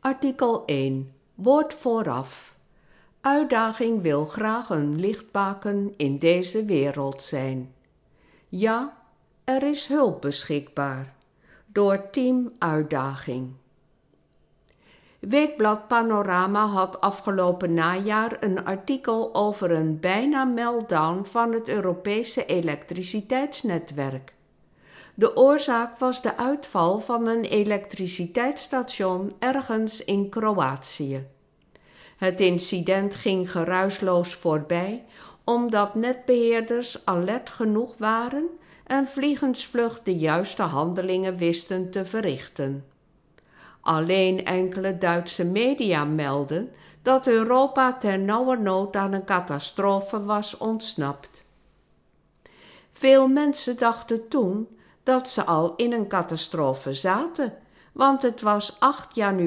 Artikel 1. Woord vooraf. Uitdaging wil graag een lichtbaken in deze wereld zijn. Ja, er is hulp beschikbaar. Door Team Uitdaging. Weekblad Panorama had afgelopen najaar een artikel over een bijna meltdown van het Europese elektriciteitsnetwerk. De oorzaak was de uitval van een elektriciteitsstation ergens in Kroatië. Het incident ging geruisloos voorbij, omdat netbeheerders alert genoeg waren en vliegensvlug de juiste handelingen wisten te verrichten. Alleen enkele Duitse media melden dat Europa ternauwernood aan een catastrofe was ontsnapt. Veel mensen dachten toen dat ze al in een catastrofe zaten, want het was 8 januari